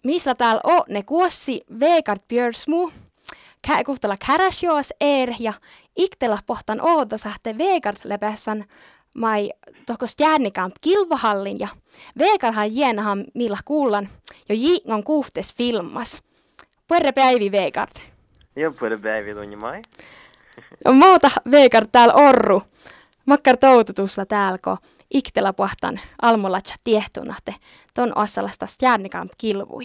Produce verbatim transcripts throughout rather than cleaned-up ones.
missä täällä on ne kuossi Vegard Björnsmu, kä kuhtella käräsjoas er ja iktela pohtan oota sahte Vegard lepässän mai tohkos järnikamp kilvahallin ja Vegardhan jienahan millä kuullan jo jiingon kuhtes filmas. Puerre päivi Vegard. Joo, puerre päivi tunni mai. No muuta Vegard täällä orru. Makkar toututussa täällä, kun iktela pohtan almolatsa tiehtunahte ton osalastas järnikamp kilvui.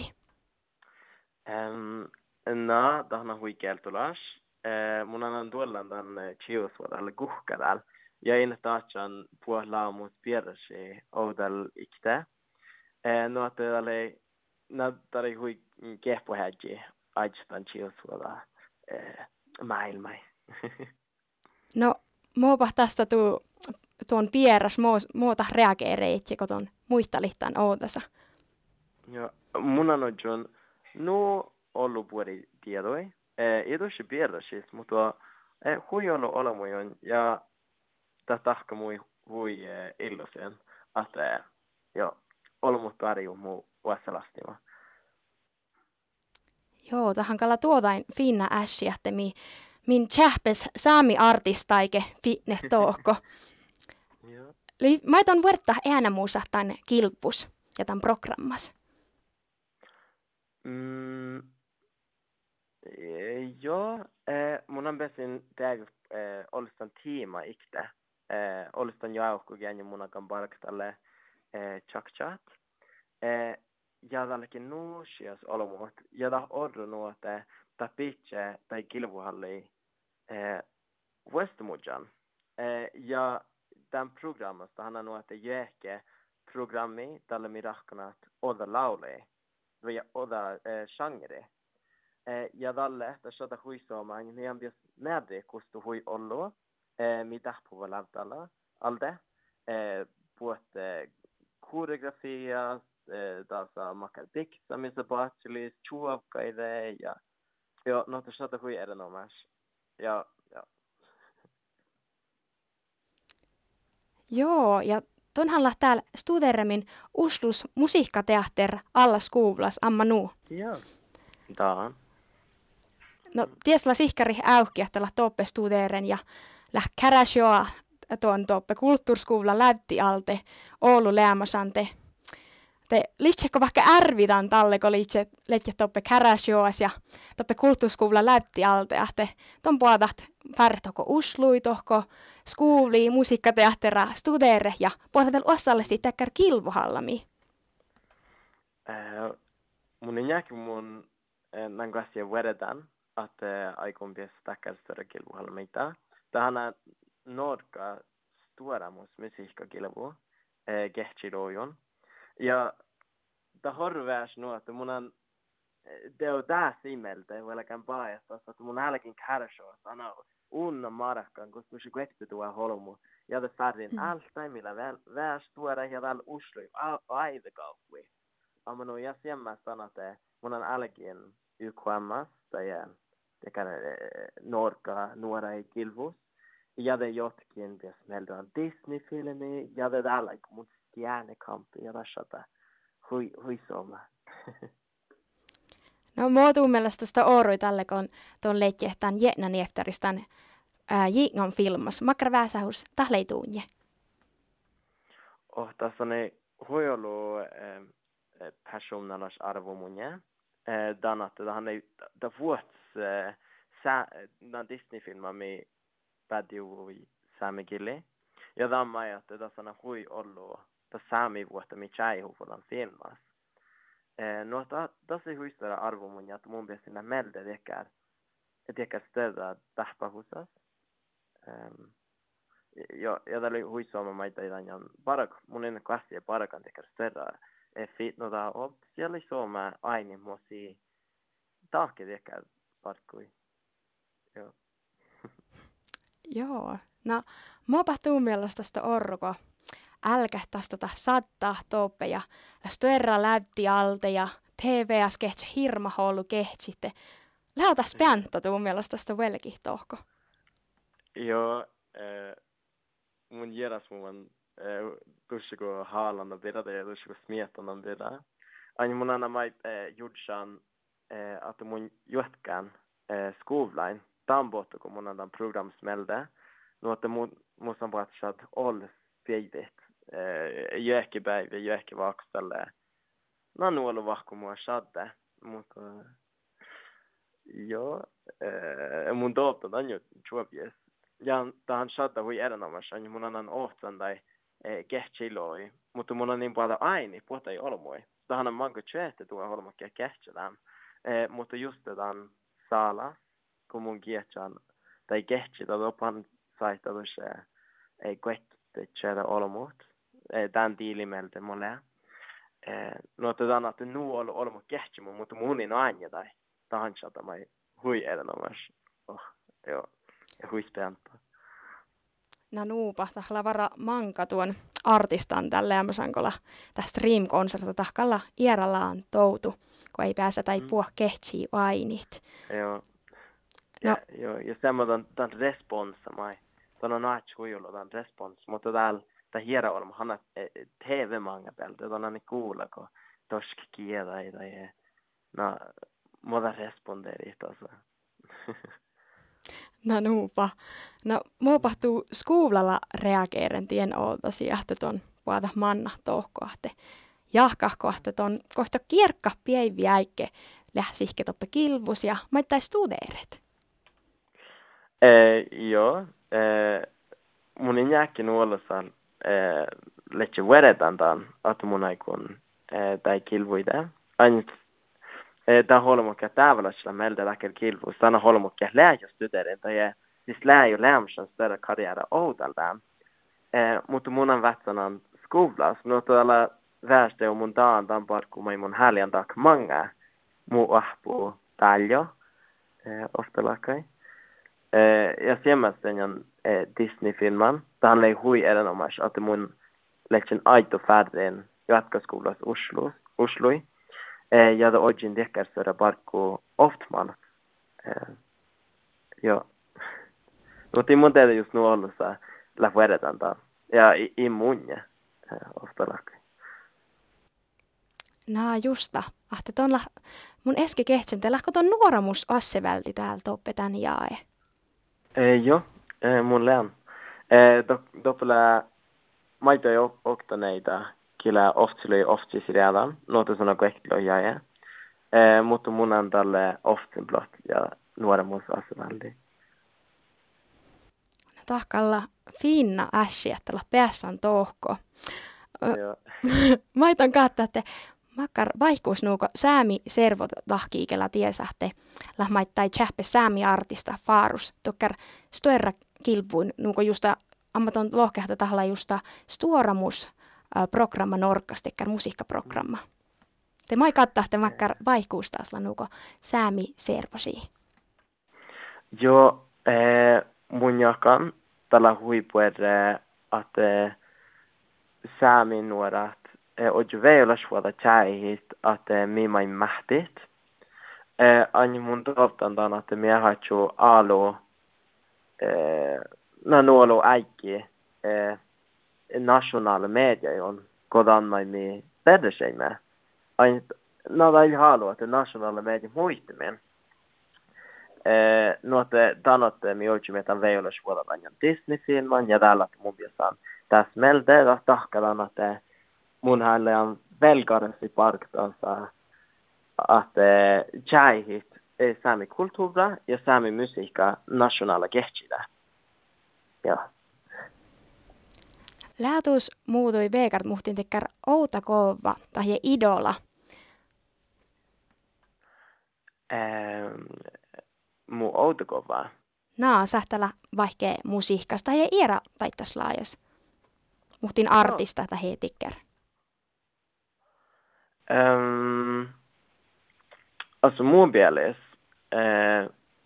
Um, no, tahna huikeeltulas. Uh, mun annan tuollan tän chiusvuodalle kuhka täällä. Ja en taatsan puolaamus piersi oudal ikte. Uh, no, että tälle no, tari hui kehpohäji aitstan chiusvuoda uh, maailmai. No, muupa tästä tuu, tuon pieras muuta reageereitsi, kun tuon muistalihtaan oudassa. Joo, mun annan john no ollut puoli tiedoi. Ei tosi pieräsis, mutta hui ollut olemujon ja tästä tahka mui hui illusen, että jo olemut tarjuu muu vastalastima. Joo, tähän kalla tuotain finna ässi, että mi, min tjähpes saami artistaike fitne tohko. Li, mä ton vuorta äänä muusa tämän kilpus ja tämän programmas. Mm, joo, eh, mun on pesin täällä eh, olistan tiima ikte. Eh, olistan jauhkukin ja mun akan parktalle eh, chak-chat. Eh, ja tälläkin nuusias olomuot. Ja tää orru nuote, tää pitche tai kilvuhalli eh, Westmudjan. Eh, ja tämän programmasta hän on nuote jähke programmi tällä mirahkanat oda laulee. Ja oda eh, genre. Eh, ja tälle, että sota huisoomaan, niin on myös nähdä, kustu hui ollu, eh, mitä puhuu lähtäällä, alde, eh, puhut eh, koreografia, eh, taas makar diksamissa paatselis, chuavkaide, ja jo, no, että sota hui erinomaisesti. Ja, ja. Joo, ja tonhan täällä Studeremin Uslus musiikkateater alla skuvlas amma nu. Joo, taan. No, tiesla sihkari äyhkiähtellä toppe Studeren ja läh käräsjoa tuon toppe kulttuurskuvla läpti alte Oulu leamasante. Te liitsekö vaikka ärvidän talle, kun liitse letje toppe käräsjoas ja toppe kulttuurskuvla läpti alte. Ja te ton puoltat färtoko uslui tohko skuvli musiikkateattera Studere ja puolta vielä osallisesti täkkär kilvuhallami. Äh, mun on jääkin mun äh, nän kanssa vedetään. Että aikon pies täkkär större kilvuhalmeita. Tähän on norka stuoramus musiikkakilvu eh, kehtsiloojon. Ja tämä horveas nu, että mun on det on tää simmeltä, velkään paajasta, että mun älkin kärsoo sanoo unna marakkaan, koska se kuekti tuo holmu. Ja det färrin alta, millä väs tuoda ja väl uslui aivekauppi. Amma nu ja siemmä sanate, mun on älkin Y K M S, tai det kan norka nuora i kilvus. Ja det jotkin pies meiltä on Disney-filmi, ja det alla mun stjärnekampi, ja tässä että hui, hui soma. No muutuun mielestä sitä oorui tälle, kun tuon leitjehtään jätnän efteristan jingon filmas. Makkar väsähus tahleituunje. Oh, tässä on hui ollut eh, personalas arvomunje. Eh, dan att det han är det vuots eh, sa den Disney-filmen med Badju i Sami Gilli. Ja damma är att det såna hui ollo det Sami vuotta med chai hofolan filmas. Eh no att det är huisara arvomunja att mun besinä melde dekar. Dekar större tahpa husas. Ehm ja ja det är huisama maita idan bara mun en klassi parakan dekar större. Eh fit no da ob siellä soma aini mosi tahke dekar parkui. Joo. Joo, no muopa tuu mielestä sitä orko. Älkä tästä sattaa toppe ja stöerra läpti alte ja T V S kehtsä hirma hollu kehtsite. Lähtä späntä tuu mielestä sitä velki tohko. Joo, äh, mun järas mun äh, tussiko haalanda pidä ja tussiko smiettana pidä. aina mun anna mai eh, judsan eh, att mun juotkaan eh, skolan. Tambotta kun mun anna program smälde. Nu att mun musan pratsat all fjädit. Eh, Jökeberg, Jökevakselle. No nuolu vahku mua sadde. Mutta joo, eh, mun totta on jo chuopies. Ja tähän sadda hui erinomaisesti, niin mun annan ohtsan tai eh, kehtsiloi. Mutta mun on niin paljon aini, puhuta ei olmoi. Tähän on manko tjöhtä tuo holmakkia kehtsilään. Eh, mutta just tämän saala, kun mun kiehtsään, tai kehtsilä lopan saitavus ei kuette tjöhtä olmut. Eh, tämän tiilimeltä mulle. Eh, no tätä että nu on olmo kehtsimä, mutta mun ei aina tai tähän sadda mai hui erinomaisesti. Oh, joo, ja hui spääntä. No nuupa, tahla vara manka tuon artistan tälle Amasankolla tästä Stream-konserta tahkalla ierallaan toutu, kun ei pääse tai puhua kehtsii ainit. Joo. No. Ja, joo, ja semmoinen tämän responsa mai. Tämä on näet huijulla tämän respons, mutta täällä tämä hiera olma, hän on T V-manga peltä, tämä on niin kuulla, kun toski kielä tai no, muuta responderit tuossa. No nuupa. No muupahtuu skuulalla reageeren tien oltasi, että ton vaata manna tohkoahte. Jahkahkoahte ton kohta kierkka pieivi äikke lähsihke toppe kilvus ja maittai studeeret. Eh, joo. Eh, mun ei jääkin nuolosaan eh, letse vedetaan tämän, että mun aikun eh, tai kilvuida. Aina tämä holmukka täväläisellä meiltä lähtee kilvuus. Tämä holmukka lähtee studeeren tai siis lähtee lämsen större karriära outaltaan. Eh, mutta mun on vähtänän skolas. No tuolla väestö on mun taan tämän parkku mai mun häljän taak manga. Muu ahpuu taljo. Eh, ofta lakai. Eh, ja semmoisen on eh, Disney-filman. Tämä oli hui erinomaisesti, että mun lähtsin aito färden jatkoskolas Oslo, Osloi. Eh, ja det oikein tekkärsöra parkku oftman. Eh, joo. Mutta mun tehdä just nu ollut saa lähvedetaan taas. Ja i, i munja eh, ofta lakai. No justa. Ahte ton la, mun eski kehtsen, te lähkö ton nuoramus assevälti täällä toppetän jae. Eh, joo, eh, mun lään. Eh, do, doppela maito ei oktaneita kyllä oftsiloi oftisi redan. Noita sana koehtilo jae. Eh, mutta mun on tälle oftin blott ja nuoramus assevälti. No tahkalla finna ässi, että la päässään tohko. Joo. Maiton kattaa, että makkar vaihkuus nuuko säämi servo tahkiikella tiesähte lähmaittai tsähpe säämi artista faarus tokkar stoerra kilvuin nuuko justa ammaton lohkehta tahla justa stuoramus äh, programma norkas tekkar musiikkaprogramma. Te mai kattaa, että makkar vaihkuus taas nuuko säämi servosi. Joo, eh, mun jakan tällä huipuere, että säämi nuorat och väl svåra tjejhit att mi mai mahtit. Eh ani mun toftan dan att mi har ju alo eh na nolo äikki eh nationella media on kodan mai mi bedre med. Ai na väl halo att nationella media muistimen. Eh no att danat mi oikein metan väl svåra dan Disney-filman ja täällä mun biasan. Tässä meiltä tahkadan että mun hänelle on velkarasti parktansa, että tjäihit är sami kulttuura ja sami musiikka nationella kehtsillä. Joo. Läätus muutui veekart muhtin tekkär outa kova tai idola. Ähm, mu outa kova. Naa sähtälä vaikkei musiikkasta ja iera taittas laajas. Muhtin artista tai he tekkär. Um, alltså mun mielestä äh,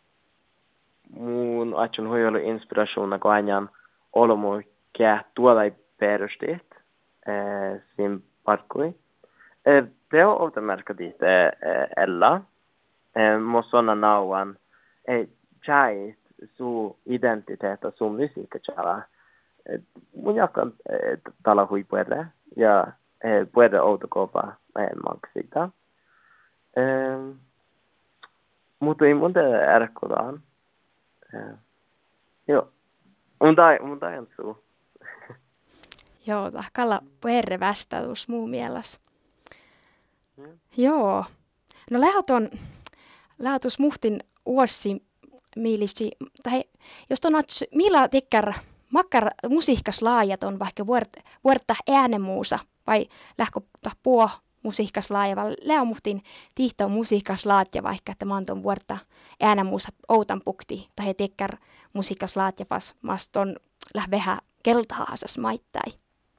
mun ajattelun hui ollut inspirationa, kun aina olemme kää tuolla perustit äh, sin parkkui. Äh, det on ofta märkat dit äh, Ella. Äh, må såna nauan äh, tjejt så identitet och så musik tjära. Äh, mun jakan äh, tala hui puede ja äh, puede outo kova en maksita. Eh, mutta ei muuta ärkodaan. Eh, joo. Mun tai, mun tai on suu. Joo, tahkalla perre vastaus muu mielessä. Mm. Joo. No lähtöön, lähtöus muhtin uosi miilisi, tai jos on ats, millä tikkär makkar musiikkas laajat on vaikka vuorta äänemuusa, vai lähkö puo musiikkas laaja, vai lää muhtin tihto musiikkas laatja vaikka, että mä anton vuorta äänemuusa outan pukti, tai tikkär musiikkas laatja vas maston läh vähän keltahaasas maittai.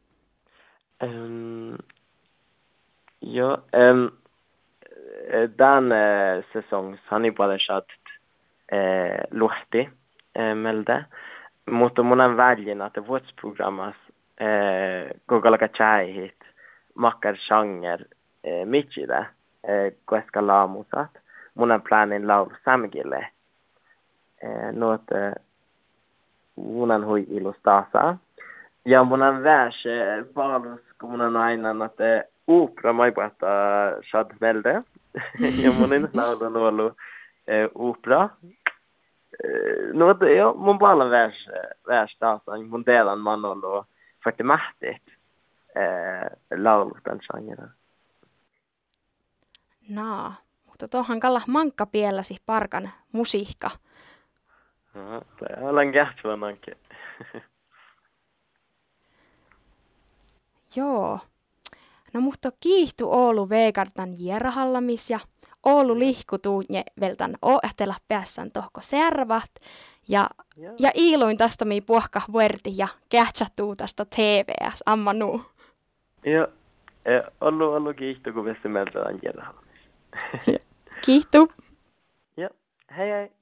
Um, jo, um, den uh, säsongs har ni bara satt uh, luhti uh, melde, mutta mun on väljin, että vuotsprogrammas uh, kokolla chai hit makkar genre uh, michida uh, koska laamusat. Mun on planin laulu samgille. Uh, Nåt uh, mun on hui ilustasa. Ja mun on värs palus, kun mun on aina, että opera mä puhuta shad melde. Ja mun on laulun ollut opera. No, että joo, mun paljon värs, värs taas, mun teidän mä oon ollut fakti mähtit laulut tämän genren. No, mutta tuohan kalla mankka pielläsi parkan musiikka. No, olen kähtsuvanankin. Joo. No mutta kiihtu Oulu veekartan jerahallamis ja Oulu lihkutuu ne veltan oehtela päässään tohko servat. Ja, ja. ja iiluin tästä mi puhka vuerti ja kähtsattuu tästä T V S amma nuu. Joo. Ollu, ollu kiihtu, kun vesi meltään jerahallamis. Kiihtu. Joo. Hei hei.